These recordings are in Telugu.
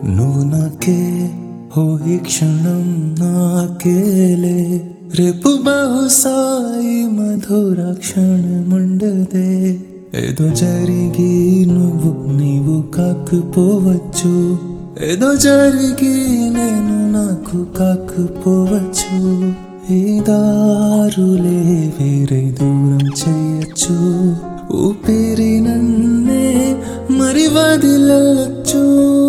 నువ్వు నాకే ఓ ఈ క్షణం నాకేలే రేపు బహుశా ఈ మధుర క్షణముండదే ఏదో జరిగి నీవు కాకపోవచ్చు ఏదో జరిగి నేను నాకు కాకపోవచ్చు ఈ దారులే వేరే దూరం చేయొచ్చు ఊపిరి నన్నే మరి వదిలొచ్చు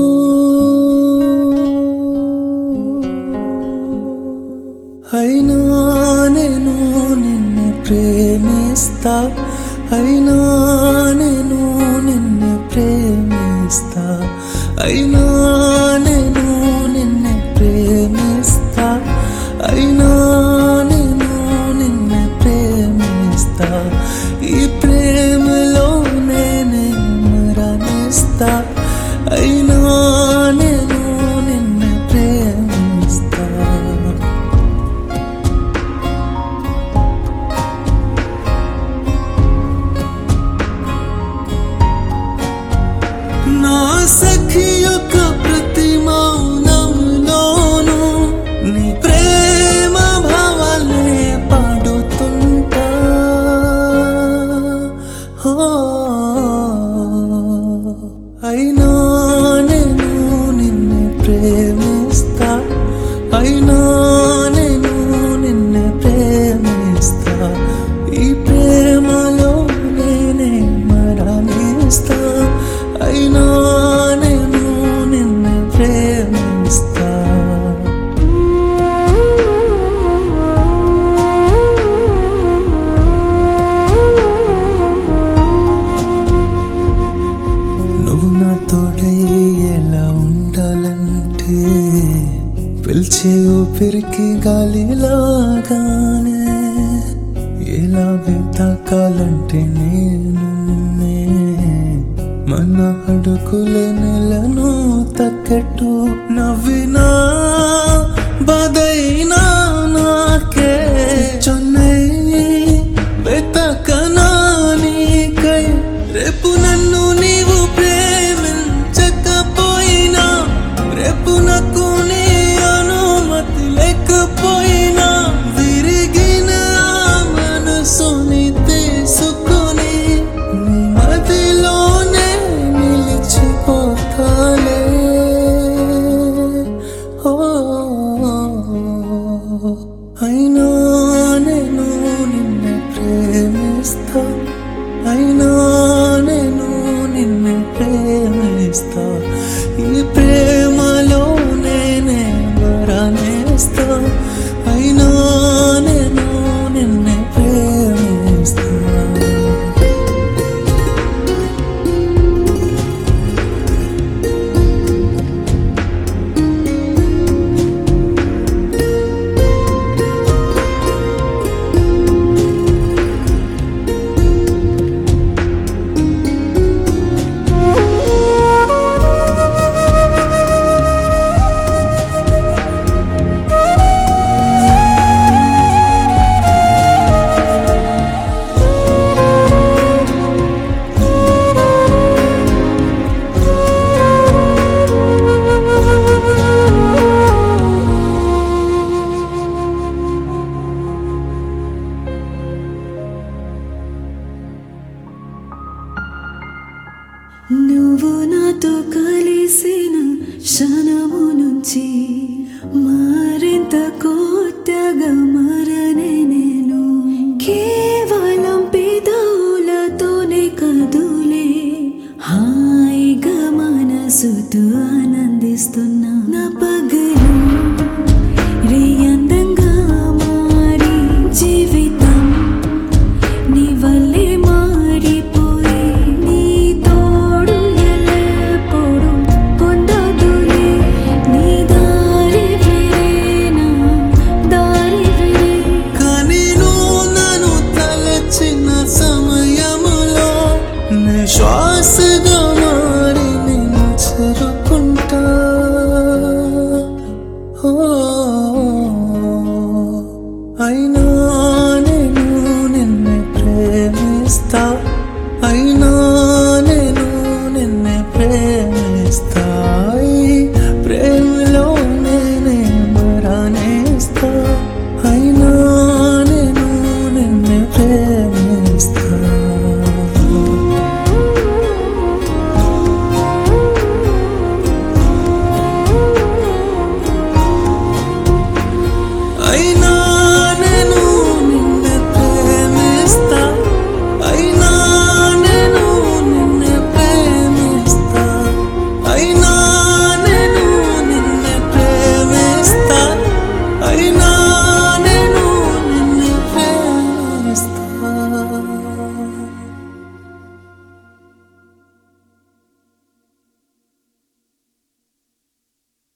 అయినా నేను నిన్ను ప్రేమిస్తా అయినా నేను నిన్ను ప్రేమిస్తా అయినా నేను నిన్ను ప్రేమిస్తా అయినా నేను నిన్ను ప్రేమిస్తా ఈ ప్రేమలో నేనే మరణిస్తా అయినా నేను నిన్ను ప్రేమిస్తా నా సఖి యొక్క ప్రతి మౌనంలోనూ నీ ప్రేమ భావాలే పాడుతుంటా అయినా నేను నిన్ను ప్రేమిస్తా అయినా నేను నిన్ను ప్రేమిస్తా ఈ ప్రేమలో నేనే మరణిస్తా అయినా నేను నిన్ను ప్రేమిస్తా నువ్వు నా తోడై ఎలా ఉండాలంటే పిలిచే ఊపిరికి గాలిలాగానే ఎలా వెతకాలంటే నేను మన అడుగులే నెలను తగ్గట్టు నవ్వినా